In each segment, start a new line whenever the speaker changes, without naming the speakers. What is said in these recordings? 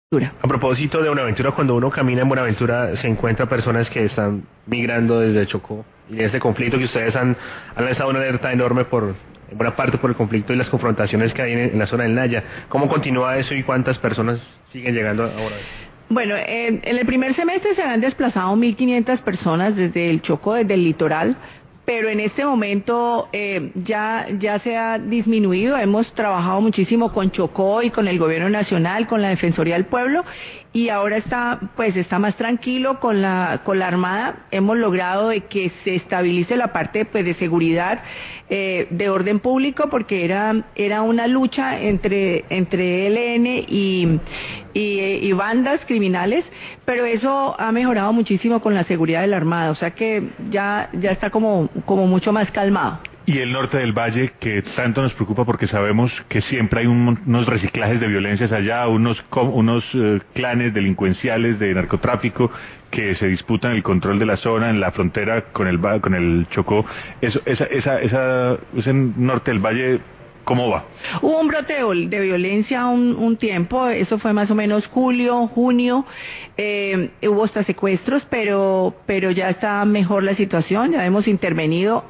A propósito de Buenaventura, cuando uno camina en Buenaventura se encuentra personas que están migrando desde Chocó y este conflicto que ustedes han lanzado una alerta enorme en buena parte por el conflicto y las confrontaciones que hay en la zona del Naya. ¿Cómo continúa eso y cuántas personas siguen llegando ahora?
Bueno, en el primer semestre se han desplazado 1.500 personas desde el Chocó, desde el litoral, pero en este momento ya se ha disminuido. Hemos trabajado muchísimo con Chocó y con el Gobierno Nacional, con la Defensoría del Pueblo, y ahora está más tranquilo con la Armada. Hemos logrado de que se estabilice la parte de seguridad, de orden público, porque era una lucha entre ELN y bandas criminales, pero eso ha mejorado muchísimo con la seguridad de la Armada, o sea que ya está como mucho más calmado.
Y el norte del valle, que tanto nos preocupa porque sabemos que siempre hay unos reciclajes de violencias allá, unos clanes delincuenciales de narcotráfico que se disputan el control de la zona en la frontera con el Chocó. Ese norte del valle, ¿cómo va?
Hubo un brote de violencia un tiempo, eso fue más o menos julio, junio, hubo hasta secuestros, pero ya está mejor la situación, ya hemos intervenido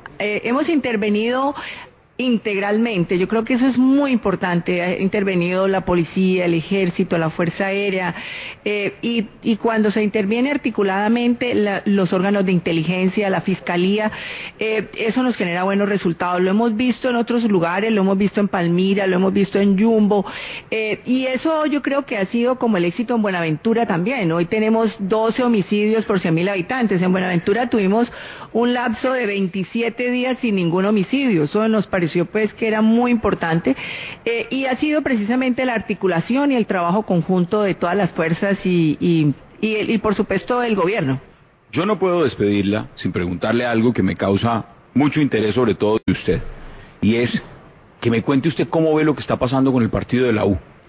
integralmente. Yo creo que eso es muy importante. Ha intervenido la policía, el ejército, la fuerza aérea, y cuando se interviene articuladamente los órganos de inteligencia, la fiscalía, eso nos genera buenos resultados. Lo hemos visto en otros lugares, lo hemos visto en Palmira, lo hemos visto en Yumbo, y eso yo creo que ha sido como el éxito en Buenaventura también. Hoy tenemos 12 homicidios por 100.000 habitantes. En Buenaventura tuvimos un lapso de 27 días sin ningún homicidio. Eso nos pareció que era muy importante, y ha sido precisamente la articulación y el trabajo conjunto de todas las fuerzas y por supuesto el gobierno.
Yo no puedo despedirla sin preguntarle algo que me causa mucho interés, sobre todo de usted, y es que me cuente usted cómo ve lo que está pasando con el partido de la U.